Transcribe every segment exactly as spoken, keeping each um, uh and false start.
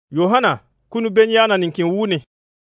Yohana kunu benyana ninkin wuni.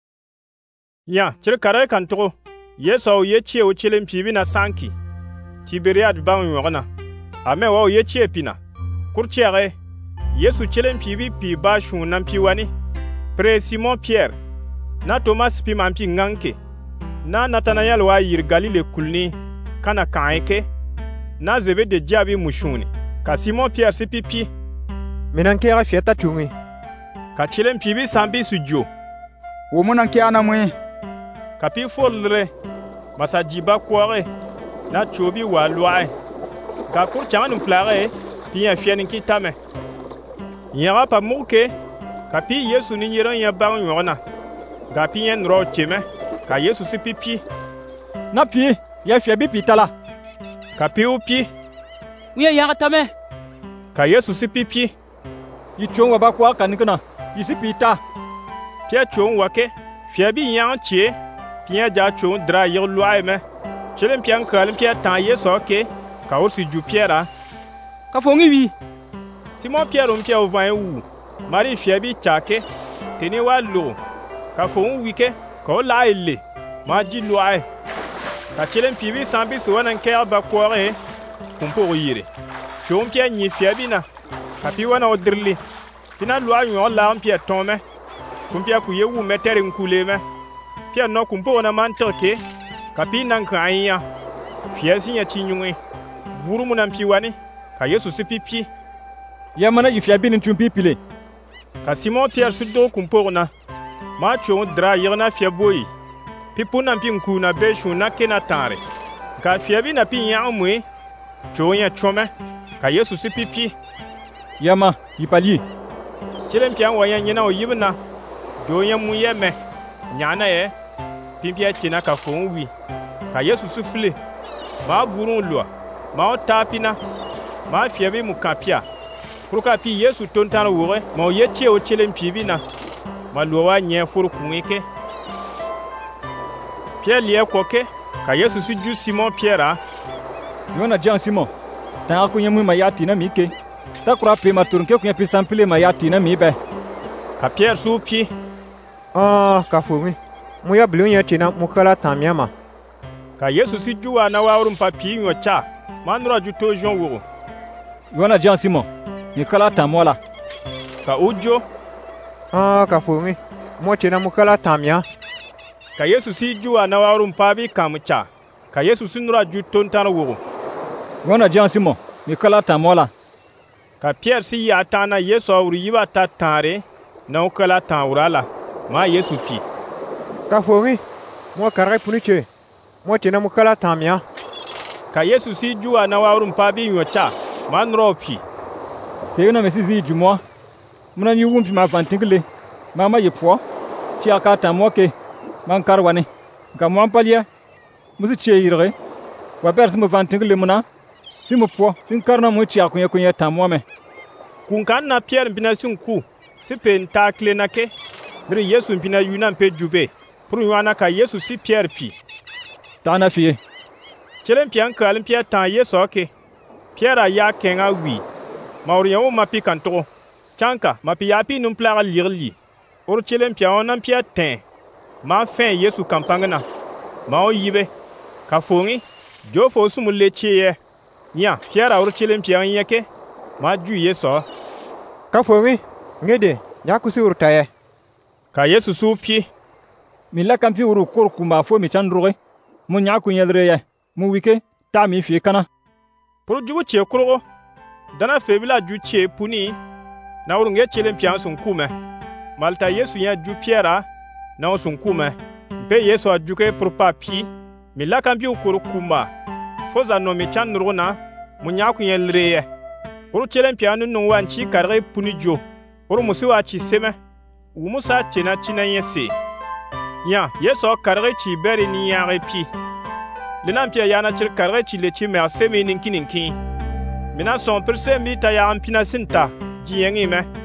Ya, chir kare kan togo. Yeso ye chie o chilem pibi na sanki. Tiberiad bang yogana. Ame wa ye chie pina. Kurchiare. Yesu chilem pibi pi ba shun nan piwani. Pre Simon Pierre. Na Thomas pi mampi nganke. Na Nathanael wa yir Galile kulni kana kaike. Na Zebede jabi mushuni. Ka Simon Pierre si pipi. Minanke ga fieta tungi. Ka chilem pibi sambi sujo. Wo munanke ana mwe. Ka pi folre. Masa jiba kware. Na chobi wa loae. Ka kur changan plare pi ya fieni kitame. Yara pa muke. Ka pi Yesu ni yiran ya bang yona. Ga pi yen ro cheme. Ka Yesu si pipi. Na pi ya fie bi pitala. Ka pi upi. Uya yara tame. Ka Yesu si pipi. Yi chong wa ba kwa kanikana. Yi si pita. Pia chong wake. Fie bi yang chie. Pia ja chong dra yir loae me. Chilem pian kalim pia tan Yesu oke. Ka ursi ju piera. Ka fongi wi. Simon Pierre um pia uvan wu. Mari fie bi chake. Teni wa lo. Ka fon wike. Ka o la ele. Ma ji loae. Ka chilem pibi sambi su wanan kaya ba kware. Kumpo yire. Chong pia nyi fie bi na. Ka pi wana odirli. Pina loa yon la pia tome. Kumpia ku yewu metere nkule me. Pia no kumpo na mantoke. Ka pi nan kanya. Fie sinya chinywe. Vuru mu nan piwani. Ka Yesu si pipi. Ya mana yi fie bi nin tumpi pile. Ka Simon Pierre su do kumpo na. Ma chong dra yirna fie boyi. Pipu nan pi nku na beshu na kena tare. Ka fie bi na pi yang mwe. Chong ya chome. Ka Yesu si pipi. Yama yi pali. Chilem pian wa yan yana o yibna. Do yan mu yeme. Nyana ye. Pimpia china ka fon wi. Ka Yesu sufle. Ma burun lwa. Ma o tapina. Ma fiebi mu kapia. Kruka pi Yesu tontan wore. Ma o ye chie o chilem pibi na. Ma lwa nye furu kunweke. Pierre liye koke. Ka Yesu si ju Simon Pierre. Yona Jean Simon. Tanga kunya mu mayati na mike. Takura pe maturunke kunya pi sampile mayati na mibe. Ka Pierre su pi. Ah, ka fongi. Mu ya blun ya tina mukala tamyama. Ka Yesu si juwa na wawrum pa pi nyo cha. Manura ju to jon woro. Yona Jean Simon. Ni kala tamola. Ka ujo. Ah, ka fongi. Mu tina mukala tamya. Ka Yesu si juwa na wawrum pa bi kamucha. Ka Yesu si nura ju tontan woro. Yona Jean Simon. Ni kala tamola. Ka Pierre si ya tana Yesu awuri yiba ta tare. Na ukala tan urala. Ma Yesu pi. Ka fongi. Mu kare puniche. Mu tina mukala tamya. Ka Yesu si juwa na wawrum pa bi nyo cha. Manro pi. Seyuna mesi zi jumwa. Muna ni wumpi ma vantingle. Mama yepfo. Chi aka tamoke. Man karwane. Ka mo ampalia. Musi che yire. Wa ber simu vantingle muna. Simu pfo. Sin karna mu chi akunya kunya tamome. Kunkan na Pierre mpina sunku. Si pe nta kle nake. Dre Yesu mpina yuna mpe jube. Pru ywana ka Yesu si Pierre pi. Ta na fie. Chilem pian kalim pia tan Yesu oke. Pierre ya kenga wi. Mauriyan wo mapi kanto. Chanka mapi ya pi numplaga lirli. Or chilem pia onan pia ten. Ma fin Yesu kampangana. Ma o yibe. Ka fongi. Jo fo sumu lecheye. Nya Pierre or chilem pia nyeke. Ma ju Yesu. Ka fongi. Ngede. Nyakusi urtaye. Ka Yesu su pi. Mi la kampi uru kor kumba fo mi chandroge. Mu nyaku nyedre ye. Mu wike ta mi fie kana. Pro jubu che krogo. Dana febila ju che puni. Na urunge chilem pia sun kume. Malta Yesu ya ju Pierre na sun kume. Pe Yesu ajuke pro papi. Mi la kampi ukuru kumba. Foza no mi chandrona. Mu nyaku nyedre ye. Pro chilem pia nu wanchi karre puni jo. Pro musu wa chi seme. Umusa chena china yese. Ya, Yesu karre chi beri ni yare pi. Lenam pia yana chir karre chi le chi mer seme ninki ninki. Mina son perse mi ta ya ampina sinta. Ji yengi me.